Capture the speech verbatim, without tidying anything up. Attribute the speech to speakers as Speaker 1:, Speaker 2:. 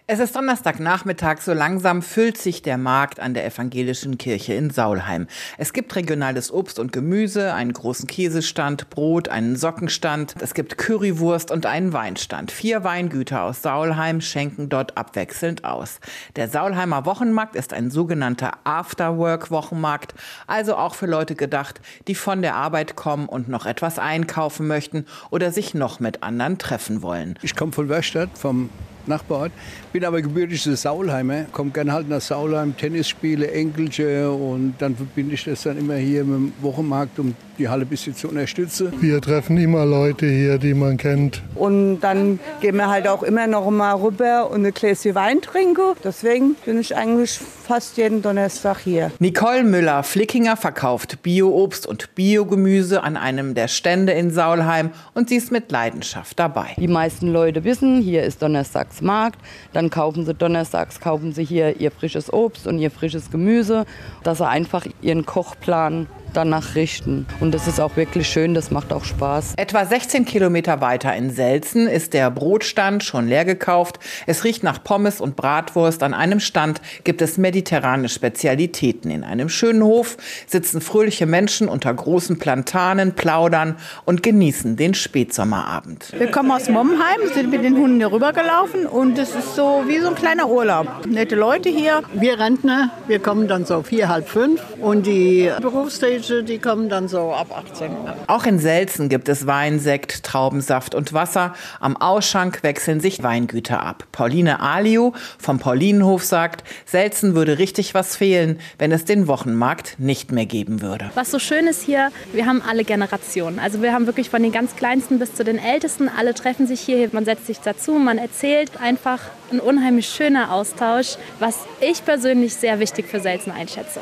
Speaker 1: Es ist Donnerstagnachmittag, so langsam füllt sich der Markt an der evangelischen Kirche in Saulheim. Es gibt regionales Obst und Gemüse, einen großen Käsestand, Brot, einen Sockenstand, es gibt Currywurst und einen Weinstand. Vier Weingüter aus Saulheim schenken dort abwechselnd aus. Der Saulheimer Wochenmarkt ist ein sogenannter Afterwork-Wochenmarkt, also auch für Leute gedacht, die von der Arbeit kommen und noch etwas einkaufen möchten oder sich noch mit anderen treffen wollen.
Speaker 2: Ich komme von Wörstadt, vom Nachbarort, bin aber gebürtiger Saulheimer, komme gerne halt nach Saulheim, Tennis spiele, Enkelche und dann verbinde ich das dann immer hier mit dem Wochenmarkt, um die Halle ein bisschen zu unterstützen.
Speaker 3: Wir treffen immer Leute hier, die man kennt.
Speaker 4: Und dann gehen wir halt auch immer noch mal rüber und ein Gläschen Wein trinken. Deswegen bin ich eigentlich fast jeden Donnerstag hier.
Speaker 1: Nicole Müller-Flickinger verkauft Bio-Obst und Biogemüse an einem der Stände in Saulheim und sie ist mit Leidenschaft dabei.
Speaker 5: Die meisten Leute wissen, hier ist Donnerstagsmarkt. Dann kaufen sie donnerstags, kaufen sie hier ihr frisches Obst und ihr frisches Gemüse, dass sie einfach ihren Kochplan danach richten. Und das ist auch wirklich schön, das macht auch Spaß.
Speaker 1: Etwa sechzehn Kilometer weiter in Selzen ist der Brotstand schon leer gekauft. Es riecht nach Pommes und Bratwurst. An einem Stand gibt es mediterrane Spezialitäten. In einem schönen Hof sitzen fröhliche Menschen unter großen Platanen, plaudern und genießen den Spätsommerabend.
Speaker 6: Wir kommen aus Momheim, sind mit den Hunden hier rübergelaufen und es ist so wie so ein kleiner Urlaub. Nette Leute hier.
Speaker 7: Wir Rentner, wir kommen dann so vier, halb fünf und die Berufstätigen, die kommen dann so ab achtzehn.
Speaker 1: Auch in Selzen gibt es Wein, Sekt, Traubensaft und Wasser. Am Ausschank wechseln sich Weingüter ab. Pauline Alio vom Paulinenhof sagt, Selzen würde richtig was fehlen, wenn es den Wochenmarkt nicht mehr geben würde.
Speaker 8: Was so schön ist hier, wir haben alle Generationen. Also wir haben wirklich von den ganz Kleinsten bis zu den Ältesten. Alle treffen sich hier, man setzt sich dazu, man erzählt einfach. Ein unheimlich schöner Austausch, was ich persönlich sehr wichtig für Selzen einschätze.